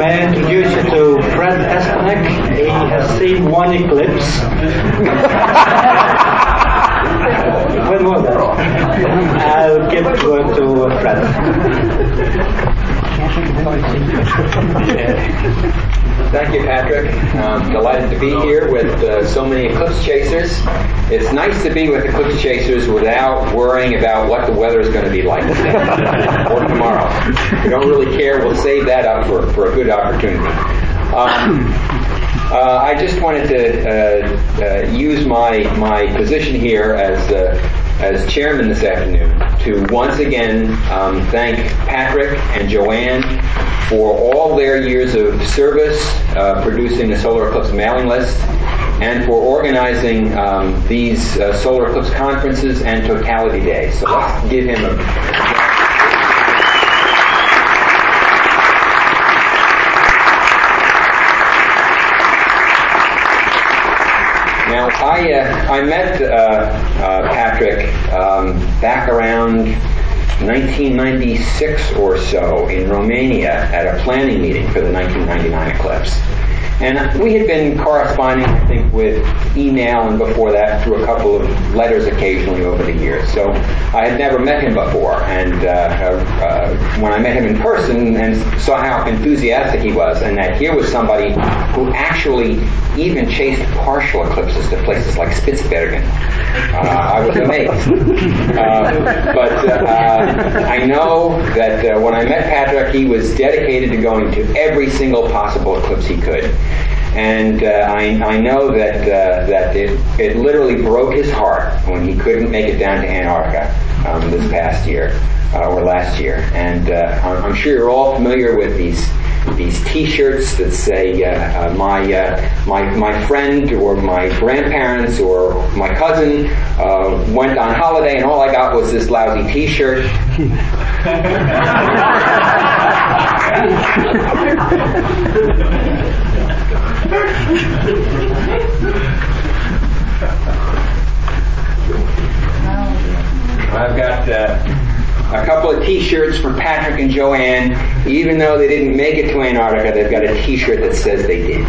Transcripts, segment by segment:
May I introduce you to Fred Estenek? He has seen one eclipse. When was that? I'll give the word to Fred. Thank you, Patrick. Delighted to be here with so many eclipse chasers. It's nice to be with eclipse chasers without worrying about what the weather is going to be like today or tomorrow. We don't really care. We'll save that up for a good opportunity. I just wanted to use my position here as chairman this afternoon to once again thank Patrick and Joanne for all their years of service producing the Solar Eclipse mailing list and for organizing these Solar Eclipse conferences and Totality Days. So let's give him a... Now, I met Patrick back around 1996 or so in Romania at a planning meeting for the 1999 eclipse. And we had been corresponding, I think, with email and before that through a couple of letters occasionally over the years. So I had never met him before. And when I met him in person and saw how enthusiastic he was and that here was somebody who actually even chased partial eclipses to places like Spitsbergen, I was amazed. But I know that when I met Patrick, he was dedicated to going to every single possible eclipse he could. And I know that it literally broke his heart when he couldn't make it down to Antarctica this past year or last year. And I'm sure you're all familiar with these T-shirts that say my friend or my grandparents or my cousin went on holiday and all I got was this lousy T-shirt. I've got a couple of T-shirts for Patrick and Joanne. Even though they didn't make it to Antarctica, they've got a T-shirt that says they did.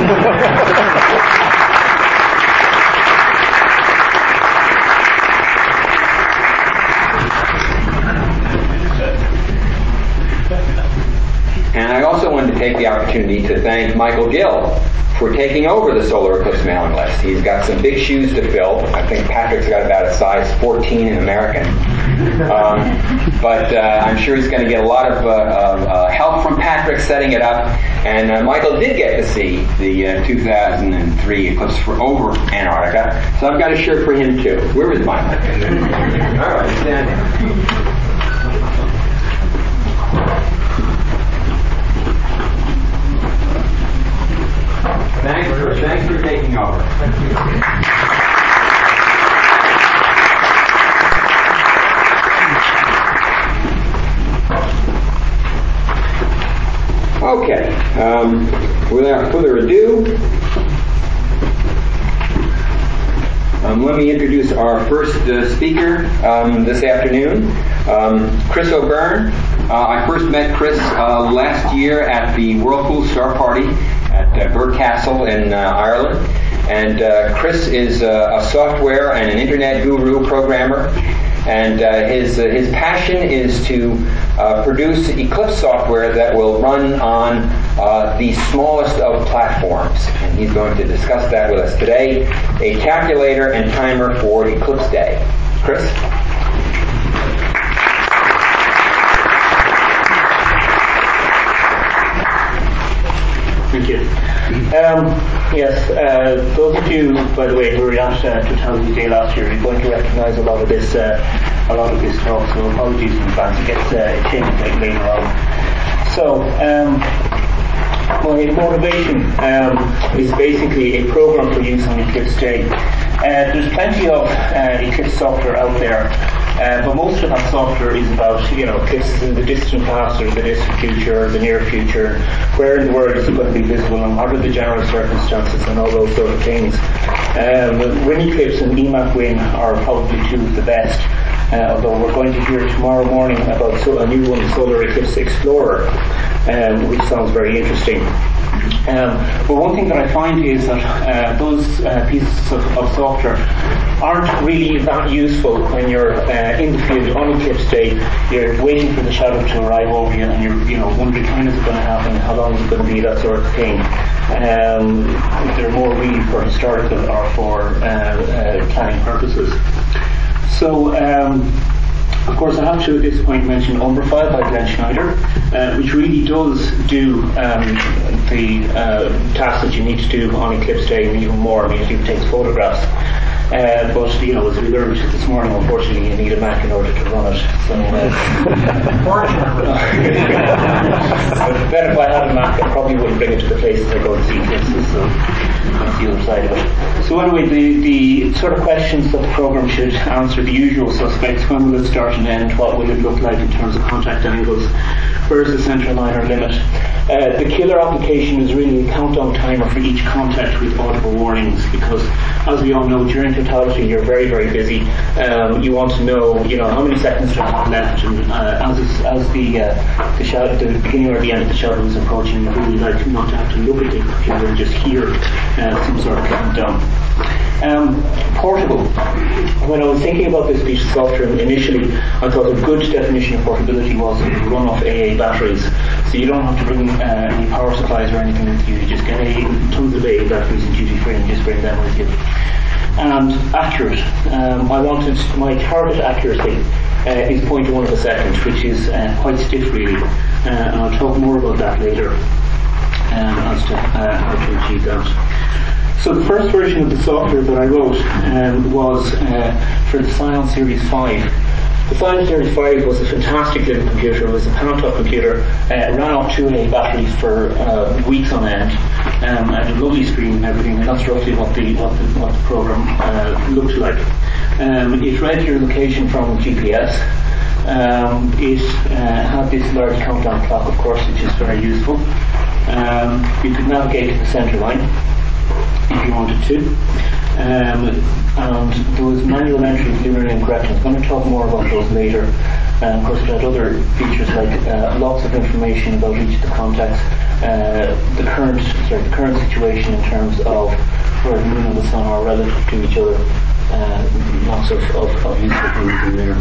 And I also wanted to take the opportunity to thank Michael Gill for taking over the Solar Eclipse mailing list. He's got some big shoes to fill. I think Patrick's got about a size 14 in American. But I'm sure he's going to get a lot of help from Patrick setting it up. And Michael did get to see the 2003 eclipse over Antarctica. So I've got a shirt for him too. Where is mine? All right, stand there. Thanks for taking over. Okay. Without further ado, let me introduce our first speaker this afternoon, Chris O'Byrne. I first met Chris last year at the Whirlpool Star Party at Bird Castle in Ireland. And Chris is a software and an internet guru programmer. And his passion is to produce Eclipse software that will run on the smallest of platforms. And he's going to discuss that with us today, a calculator and timer for Eclipse Day. Chris? Thank you. Yes, those of you, by the way, who were at Totality Day last year, you're going to recognise a lot of this talk. So apologies in advance. It gets changed later on. So my motivation is basically a program for use on Eclipse Day. There's plenty of Eclipse software out there. But most of that software is about, eclipses in the distant past or the distant future or the near future, where in the world is it going to be visible and what are the general circumstances and all those sort of things. WinEclipse and EMAP-Win are probably two of the best, although we're going to hear tomorrow morning about a new one, Solar Eclipse Explorer. which sounds very interesting. But one thing that I find is that those pieces of software aren't really that useful when you're in the field on Eclipse Day. You're waiting for the shadow to arrive over you, and you're wondering when is it going to happen, how long is it going to be, that sort of thing. They're more really for historical or for planning purposes. So. Of course, I have to at this point mention Umbrafile by Glenn Schneider, which really does do the tasks that you need to do on Eclipse Day and even more. I mean, it even takes photographs. But, as we learned this morning, unfortunately, you need a Mac in order to run it. So, unfortunately. Then if I had a Mac, I probably wouldn't bring it to the places I go to see eclipses, so that's the other side of it. So anyway, the sort of questions that the program should answer, the usual suspects: when will it start and end? What will it look like in terms of contact angles? Where is the centre line or limit? The killer application is really a countdown timer for each contact with audible warnings, because as we all know, during totality you're very, very busy. You want to know, how many seconds do I have left, and as the beginning or the end of the shadow is approaching, you really like not to have to look at the computer and just hear some sort of countdown. Portable. When I was thinking about this piece of software initially, I thought a good definition of portability was to run off AA batteries. So you don't have to bring any power supplies or anything with you. You just get tons of AA batteries in duty free and just bring them with you. And accurate. I wanted my target accuracy is 0.1 of a second, which is quite stiff really. And I'll talk more about that later as to how to achieve that. So the first version of the software that I wrote was for the Psion Series 5. The Psion Series 5 was a fantastic little computer. It was a Pantop computer. It ran off 2AA batteries for weeks on end. Had a lovely screen and everything, and that's roughly what the program looked like. It read your location from GPS. It had this large countdown clock, of course, which is very useful. You could navigate to the centre line if you wanted to. And there was manual entry of lunar incorrectness. I'm going to talk more about those later. Of course, it had other features like lots of information about each of the contacts, the current situation in terms of where the moon and the sun are relative to each other. Lots of useful things in there.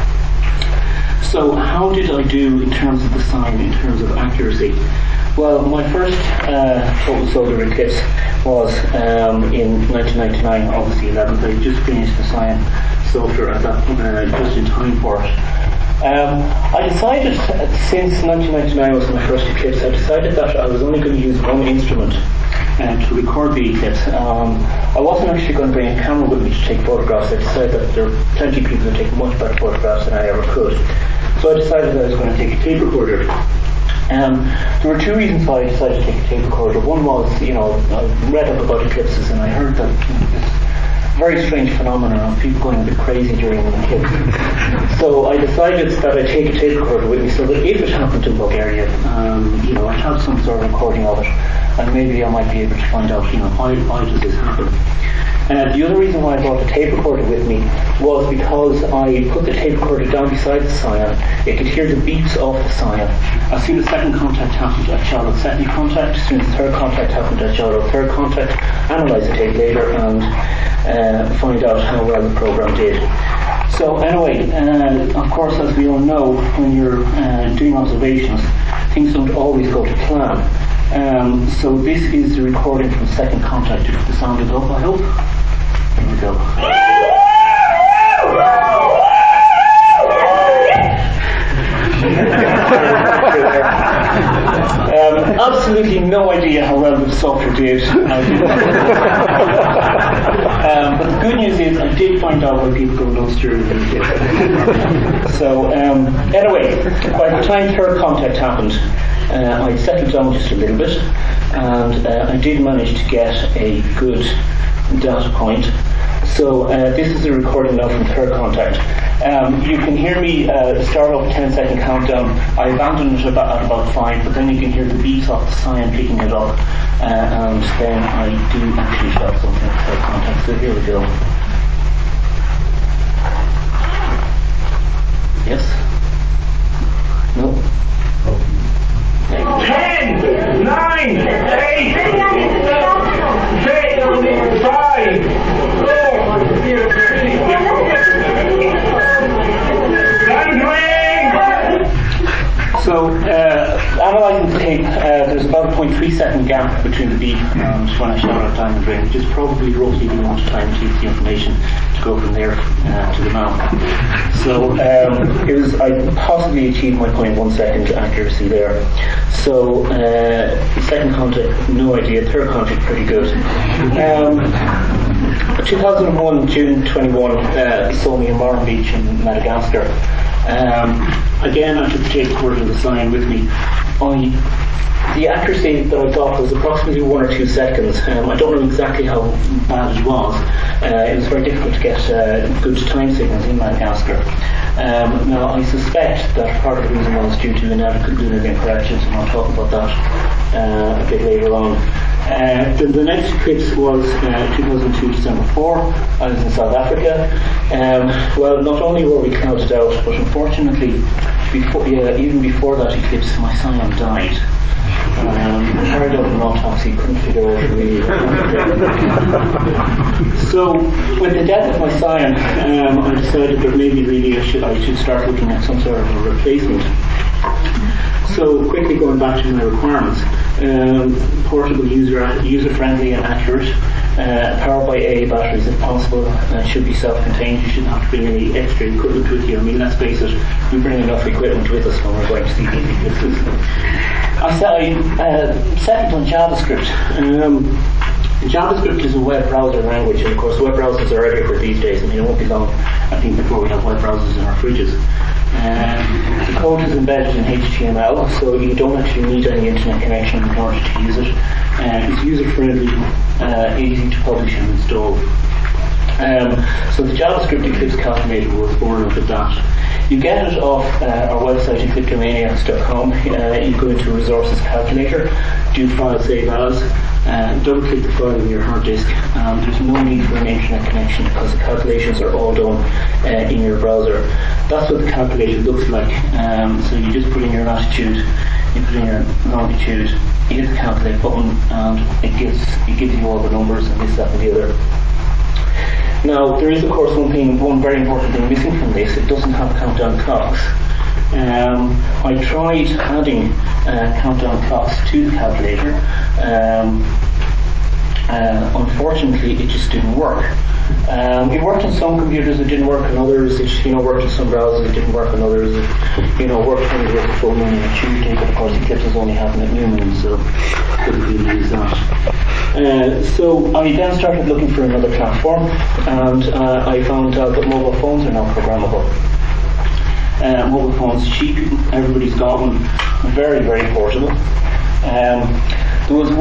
So how did I do in terms of the sign, in terms of accuracy? Well, my first total solar eclipse was in 1999, August 11th. I just finished the Psion software at that point, just in time for it. I decided, since 1999 was my first eclipse, I decided that I was only going to use one instrument to record the eclipse. I wasn't actually going to bring a camera with me to take photographs. I decided that there are plenty of people who take much better photographs than I ever could. So I decided that I was going to take a tape recorder. There were two reasons why I decided to take a tape recorder. One was, I read up about eclipses and I heard that this very strange phenomenon of people going a bit crazy during an eclipse. So I decided that I'd take a tape recorder with me so that if it happened in Bulgaria, I'd have some sort of recording of it, and maybe I might be able to find out, why does this happen? The other reason why I brought the tape recorder with me was because I put the tape recorder down beside the Psion. It could hear the beeps of the Psion. As soon as second contact happened, I shot out second contact. As soon as third contact happened, I shot out third contact, analyse the tape later, and find out how well the program did. So anyway, of course, as we all know, when you're doing observations, things don't always go to plan. So this is the recording from second contact. If the sound is up, I hope. Here we go. Absolutely no idea how well the software did. But the good news is I did find out why people go nuts during the eclipse. So anyway, by the time third contact happened, I settled down just a little bit, and I did manage to get a good data point. So this is a recording now from third contact. You can hear me start off a 10-second countdown. I abandoned it at about 5, but then you can hear the beats off the Psion picking it up, and then I do actually shot something at third contact. So here we go. Yes? No? 10, 9, 8, 6, 5, 4, So, analysing the tape, there's about a 0.3 second gap between the beep and when I shout out diamond ring, which is probably roughly the amount of time it takes the information to go from there to the mouth. So, I possibly achieved my 0.1 second accuracy there. So, second contact, no idea. Third contact, pretty good. 2001, June 21, saw me in Moran Beach in Madagascar. Again, I took the tape recorder and the sign with me. The accuracy that I got was approximately 1 or 2 seconds. I don't know exactly how bad it was. It was very difficult to get good time signals in Madagascar. Now, I suspect that part of the reason was due to inadequate lunar link corrections, and I'll talk about that a bit later on. The next eclipse was 2002, December 4. I was in South Africa. Well, not only were we clouded out, but unfortunately, even before that eclipse, my scion died. Carried out an autopsy, couldn't figure out really. So, with the death of my scion, I decided that maybe really I should start looking at some sort of a replacement. So, quickly going back to my requirements, portable, user-friendly and accurate, powered by AA batteries if possible, should be self-contained. You shouldn't have to bring any extra equipment with you. I mean, let's face it, we bring enough equipment with us when we're going to see these eclipses. I settled on JavaScript. JavaScript is a web browser language, and of course web browsers are everywhere these days. I mean, it won't be long, I think, before we have web browsers in our fridges. The code is embedded in HTML, so you don't actually need any internet connection in order to use it. It's user-friendly, easy to publish and install. So the JavaScript Eclipse calculator was born out of that. You get it off our website, ecliptomaniacs.com. You go into Resources Calculator, do File Save As, double-click the file on your hard disk. There's no need for an internet connection because the calculations are all done in your browser. That's what the calculator looks like. So you just put in your latitude, you put in your longitude, you hit the calculate button, and it gives you all the numbers and this, that, and the other. Now, there is, of course, one very important thing missing from this. It doesn't have countdown clocks. I tried adding countdown clocks to the calculator. Unfortunately, it just didn't work. It worked on some computers, it didn't work on others. It worked on some browsers, it didn't work on others. It worked when it was a full moon on a Tuesday, but of course eclipses only happen at new moon, so couldn't really use that. So I then started looking for another platform, and I found out that mobile phones are now programmable. Mobile phones cheap, everybody's got one, very, very portable. There was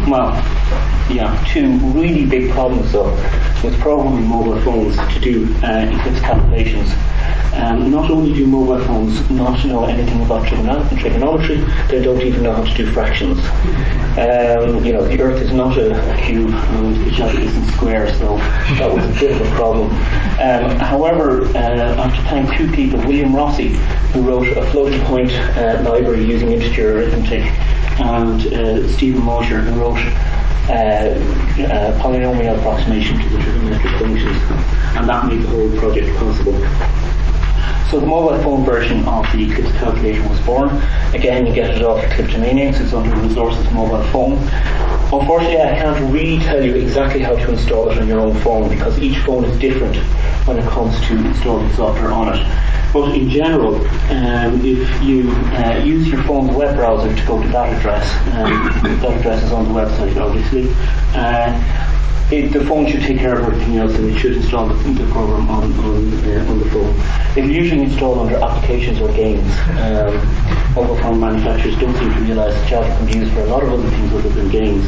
two really big problems though with programming mobile phones to do eclipse calculations. Not only do mobile phones not know anything about trigonometry, they don't even know how to do fractions. The Earth is not a cube and the Earth isn't square, so that was a bit of a problem. However, I have to thank two people, William Rossi, who wrote a floating point library using integer arithmetic, and Stephen Mosher, who wrote polynomial approximation to the trigonometric functions, and that made the whole project possible. So the mobile phone version of the Eclipse calculator was born. Again, you get it off Ecliptomaniacs. It's under Resources Mobile Phone. Unfortunately, I can't really tell you exactly how to install it on your own phone because each phone is different when it comes to installing software on it. But in general, if you use your phone's web browser to go to that address is on the website, obviously, the phone should take care of everything else, and it should install the program on the phone. It usually installed under applications or games. Mobile phone manufacturers don't seem to realise that Java can be used for a lot of other things other than games.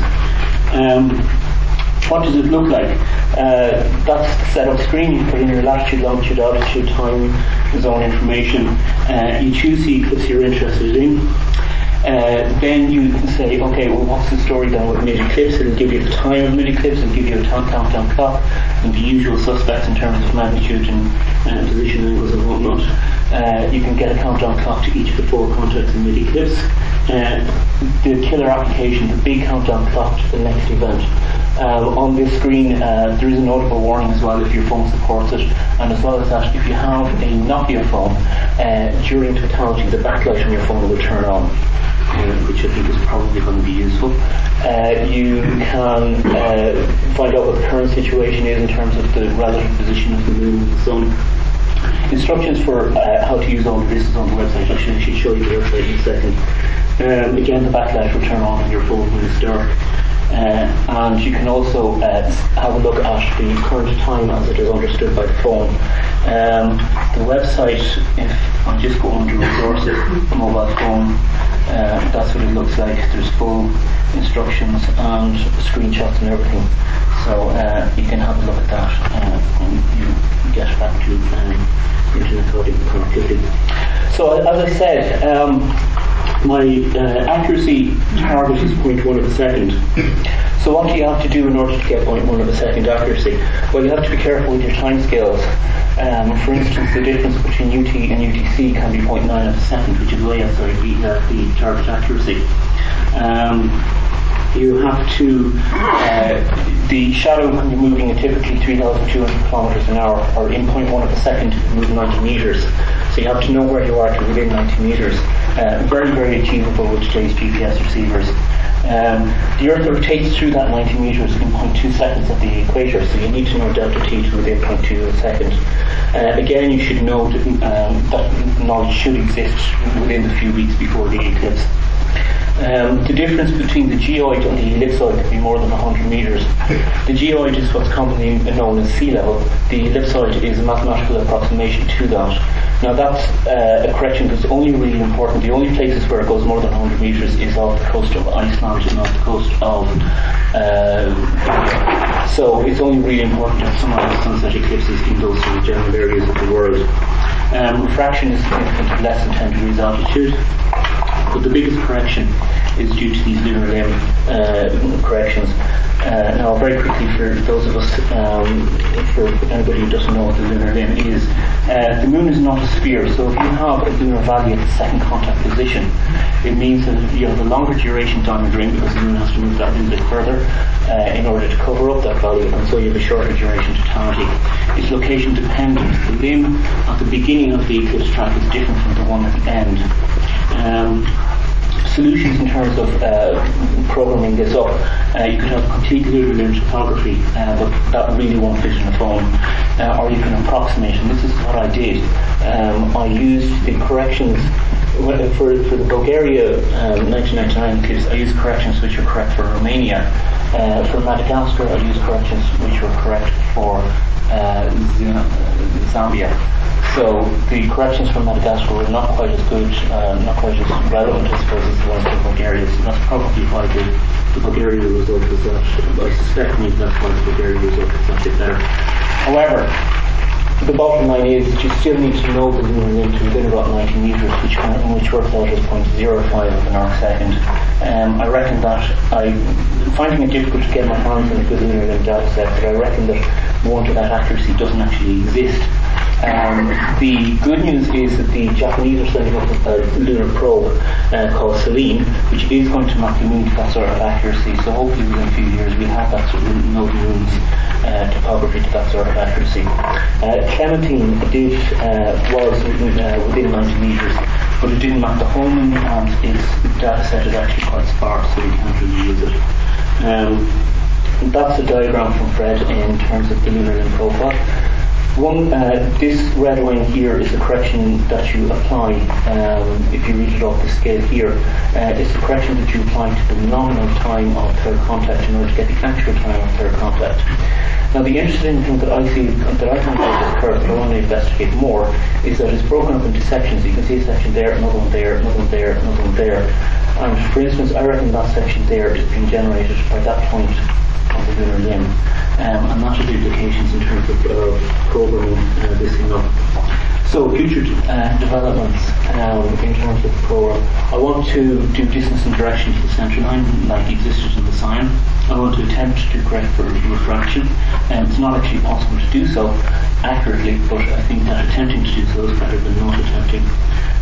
What does it look like? That's the setup screen. You put in your latitude, longitude, altitude, time, zone information. You choose the eclipse you're interested in. Then you can say, okay, well, what's the story then with mid-eclipse? It'll give you the time of mid-eclipse, it'll give you a countdown clock, and the usual suspects in terms of magnitude and position angles and whatnot. You can get a countdown clock to each of the 4 contacts in mid-eclipse. the killer application, the big countdown clock to the next event. On this screen, there is a notable warning as well if your phone supports it, and as well as that, if you have a Nokia phone, during totality, the backlight on your phone will turn on, which I think is probably going to be useful. You can find out what the current situation is in terms of the relative position of the moon and the sun. Instructions for how to use all of this is on the website. I should actually show you the website in a second. Again, the backlight will turn on your phone when it's dark. And you can also have a look at the current time as it is understood by the phone. The website, if I just go under resources, mobile phone, that's what it looks like. There's full instructions and screenshots and everything. So you can have a look at that when you get back to internet connectivity. So as I said, my accuracy target is 0.1 of a second. So what do you have to do in order to get 0.1 of a second accuracy? Well, you have to be careful with your timescales. For instance, the difference between UT and UTC can be 0.9 of a second, which is way outside the target accuracy. You have to, the shadow can be moving at typically 3,200 kilometers an hour, or in 0.1 of a second, move 90 meters. So you have to know where you are to within 90 meters. Very, very achievable with today's GPS receivers. The Earth rotates through that 90 meters in 0.2 seconds at the equator, so you need to know delta T to within 0.2 of a second. Again, you should know that knowledge should exist within the few weeks before the eclipse. The difference between the geoid and the ellipsoid can be more than 100 meters. The geoid is what's commonly known as sea level. The ellipsoid is a mathematical approximation to that. Now that's a correction that's only really important. The only places where it goes more than 100 meters is off the coast of Iceland and off the coast of so it's only really important to have some of the sunset eclipses in those sort of general areas of the world. Refraction is significant at less than 10 degrees altitude. But the biggest correction is due to these lunar limb corrections. Now, very quickly, for those of us, for anybody who doesn't know what the lunar limb is, the moon is not a sphere, so if you have a lunar valley at the second contact position, it means that you have a longer duration diamond ring because the moon has to move that a little bit further in order to cover up that valley, and so you have a shorter duration totality. It's location dependent. The limb at the beginning of the eclipse track is different from the one at the end. Solutions in terms of programming this up, you could have complete lunar limb topography, but that really won't fit in a phone, or you can approximate, and this is what I did. I used the corrections for the Bulgaria 1999 eclipse. I used corrections which were correct for Romania. For Madagascar, I used corrections which were correct for Zambia. So the corrections from Madagascar were not quite as good, not quite as relevant, I suppose, as the ones from Bulgaria. So that's probably why the Bulgarian result was that. I suspect maybe that's why the Bulgarian result was a bit better. However, the bottom line is that you still need to know the lunar limb to within about 90 meters, which works out as 0.05 of an arc second. I reckon that I'm finding it difficult to get my hands on a good lunar limb data set, but I reckon that one to that accuracy doesn't actually exist. The good news is that the Japanese are sending up a lunar probe called Selene, which is going to map the moon to that sort of accuracy. So hopefully within a few years we'll have that sort of know the moon's topography to that sort of accuracy. Clementine was within 90 meters, but it didn't map the whole moon, and its data set is actually quite sparse, so you can't really use it. That's a diagram from Fred in terms of the lunar limb profile. This red line here is the correction that you apply, if you read it off the scale here, it's the correction that you apply to the nominal time of third contact in order to get the actual time of third contact. Now the interesting thing that I find about this curve that I want to investigate more is that it's broken up into sections. You can see a section there, another one there, another one there, another one there. And for instance, I reckon that section there is being generated by that point on the lunar limb, and that should be implications in terms of programming this thing up. So future developments in terms of the program. I want to do distance and direction to the centre line like existed in the SIAM. I want to attempt to correct for refraction. It's not actually possible to do so accurately, but I think that attempting to do so is better than not attempting.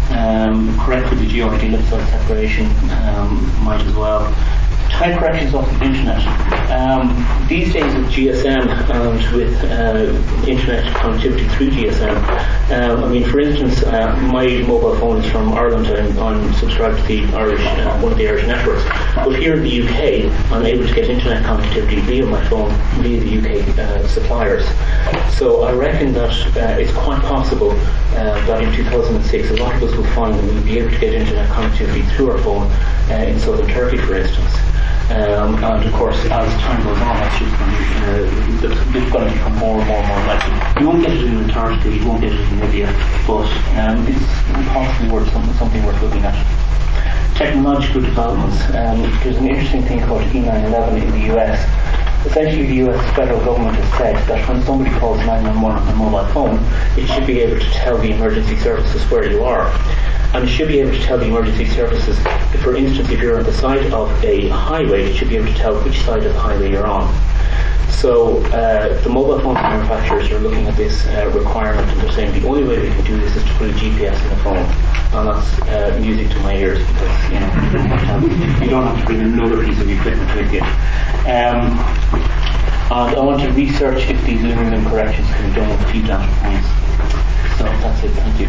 correct with the GRD ellipsoid separation, might as well. Time corrections off the internet. These days with GSM and with internet connectivity through GSM, for instance, my mobile phone is from Ireland and I'm subscribed to the Irish, one of the Irish networks. But here in the UK, I'm able to get internet connectivity via my phone, via the UK suppliers. So I reckon that it's quite possible that in 2006, a lot of us will find that we'll be able to get internet connectivity through our phone in southern Turkey, for instance. And of course, as time goes on, that's just going to become more and more likely. You won't get it in Antarctica, you won't get it in Libya, but it's possibly something worth looking at. Technological developments. There's an interesting thing called E911 in the US. Essentially, the US federal government has said that when somebody calls 911 on a mobile phone, it should be able to tell the emergency services where you are. And it should be able to tell the emergency services, for instance, if you're on the side of a highway, it should be able to tell which side of the highway you're on. So the mobile phone manufacturers are looking at this requirement, and they're saying the only way we can do this is to put a GPS in the phone. And that's music to my ears, because you don't have to bring another piece of equipment with you. And I want to research if these aluminum corrections can be done with few data points. So that's it. Thank you.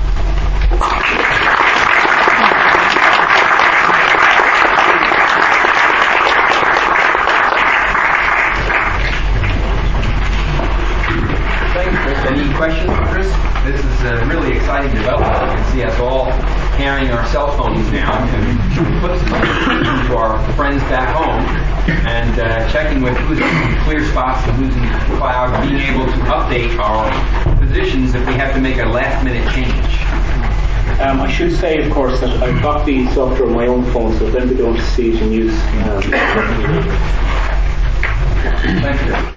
Thanks, Chris. Any questions for Chris? This is a really exciting development. You can see us all carrying our cell phones now and put some to our friends back home and checking with who's in clear spots and who's in the cloud, being able to update our positions if we have to make a last-minute change. I should say, of course, that I've got the software on my own phone, so if anybody wants to see it in use,